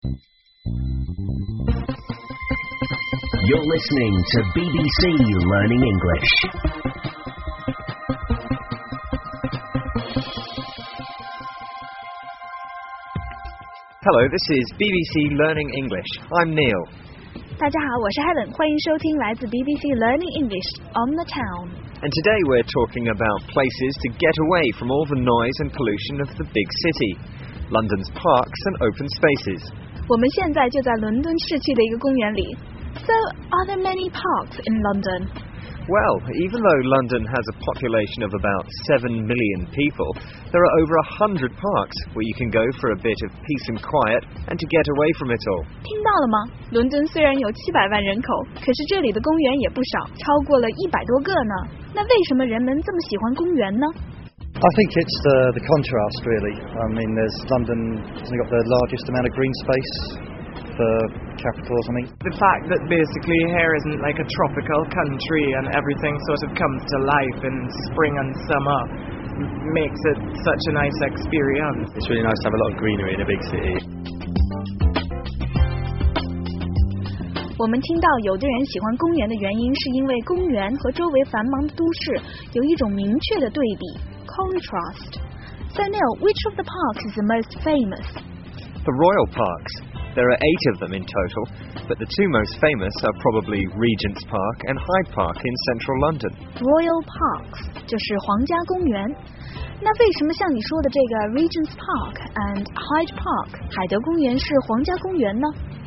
You're listening to BBC Learning English. Hello, this is BBC Learning English. I'm Neil. 大家好，我是 Helen， 欢迎收听来自 BBC Learning English on the Town. And today we're talking about places to get away from all the noise and pollution of the big city, London's parks and open spaces. 我们现在就在伦敦市区的一个公园里。So, are there many parks in London? Well, even though London has a population of about 7 million people, there are over 100 parks where you can go for a bit of peace and quiet and to get away from it all. 听到了吗？伦敦虽然有700万人口，可是这里的公园也不少，超过了100多个呢。那为什么人们这么喜欢公园呢？ I think it's the contrast, really. I mean, London's got the largest amount of green space for capital or something. The fact that basically here isn't like a tropical country and everything sort of comes to life in spring and summer makes it such a nice experience. It's really nice to have a lot of greenery in a big city. 我们听到有的人喜欢公园的原因，是因为公园和周围繁忙的都市有一种明确的对比 contrast. So Neil, which of the parks is the most famous? The Royal Parks. There are 8 of them in total, but the 2 most famous are probably Regent's Park and Hyde Park in central London. Royal Parks 就是皇家公园。那为什么像你说的这个 Regent's Park and Hyde Park 海德公园是皇家公园呢？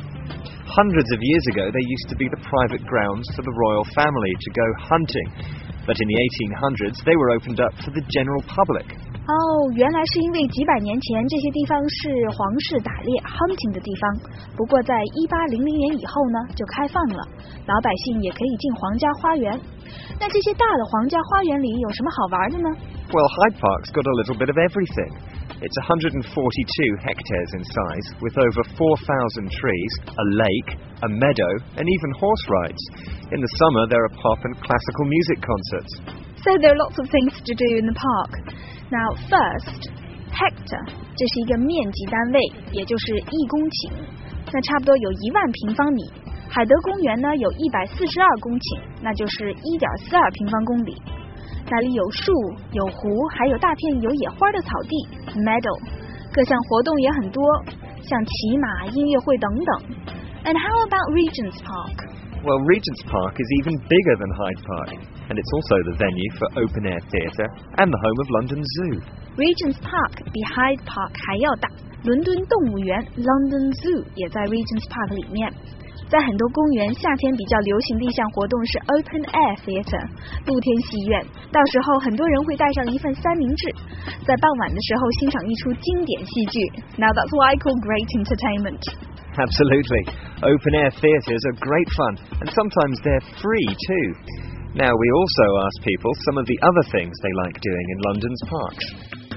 Hundreds of years ago, they used to be the private grounds for the royal family to go hunting, but in the 1800s, they were opened up for the general public. 哦，原来是因为几百年前这些地方是皇室打猎 hunting 的地方，不过在1800年以后呢，就开放了，老百姓也可以进皇家花园。那这些大的皇家花园里有什么好玩的呢？ Well, Hyde Park's got a little bit of everything. It's 142 hectares in size, with over 4,000 trees, a lake, a meadow, and even horse rides. In the summer, there are pop and classical music concerts. So there are lots of things to do in the park. Now, first, hectare 这是一个面积单位，也就是1公顷，那差不多有1万平方米。海德公园呢有142公顷，那就是1.42平方公里。那里有树、有湖，还有大片有野花的草地 meadow， 各项活动也很多，像骑马、音乐会等等。And how about Regent's Park? Well, Regent's Park is even bigger than Hyde Park, and it's also the venue for open-air theatre and the home of London Zoo. Regent's Park 比 Hyde Park 还要大，伦敦动物园 London Zoo 也在 Regent's Park 里面。在很多公园，夏天比较流行的一项活动是 Open Air Theatre 露天戏院，到时候很多人会带上一份三明治，在傍晚的时候欣赏一出经典戏剧。Now that's what I call great entertainment. Absolutely. Open-air theatres are great fun, and sometimes they're free too. Now, we also ask people some of the other things they like doing in London's parks.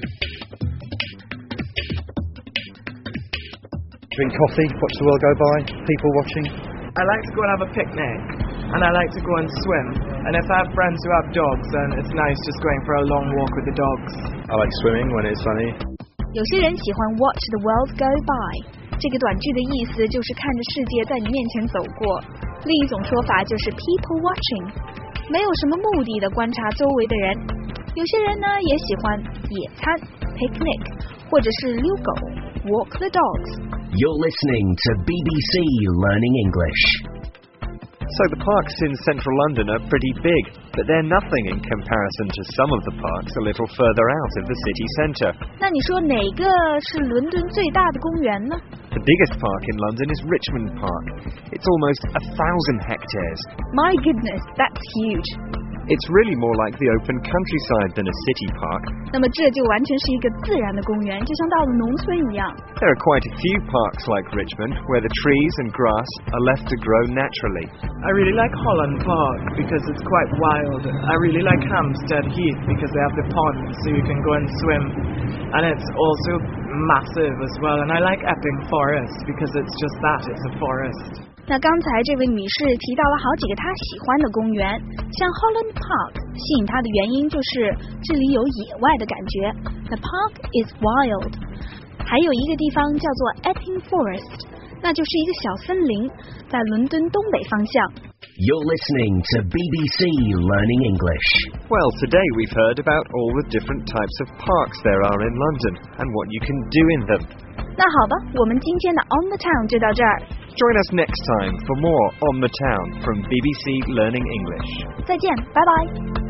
Drink coffee, watch the world go by, people watching. I like to go and have a picnic and I like to go and swim, and if I have friends who have dogs then it's nice just going for a long walk with the dogs. I like swimming when it's sunny. 有些人喜欢 watch the world go by， 这个短句的意思就是看着世界在你面前走过，另一种说法就是 people watching， 没有什么目的的观察周围的人。有些人呢也喜欢野餐 picnic， 或者是遛狗 walk the dogs。 You're listening to BBC Learning English. So the parks in central London are pretty big, but they're nothing in comparison to some of the parks a little further out of the city centre. 那你说哪个是伦敦最大的公园呢？ The biggest park in London is Richmond Park. It's almost 1,000 hectares. My goodness, that's huge. It's really more like the open countryside than a city park. 那么这就完全是一个自然的公园，就像到了农村一样。 There are quite a few parks like Richmond where the trees and grass are left to grow naturally. I really like Holland Park because it's quite wild. I really like Hampstead Heath because they have the pond so you can go and swim. And it's also massive as well. And I like Epping Forest because it's just that, it's a forest. 那刚才这位女士提到了好几个她喜欢的公园，像 Holland Park 吸引她的原因就是这里有野外的感觉 The park is wild。 还有一个地方叫做 Epping Forest， 那就是一个小森林，在伦敦东北方向。 You're listening to BBC Learning English. Well, today we've heard about all the different types of parks there are in London and what you can do in them. 那好吧，我们今天的 On the Town 就到这儿。 Join us next time for more On the Town from BBC Learning English. 再见，拜拜。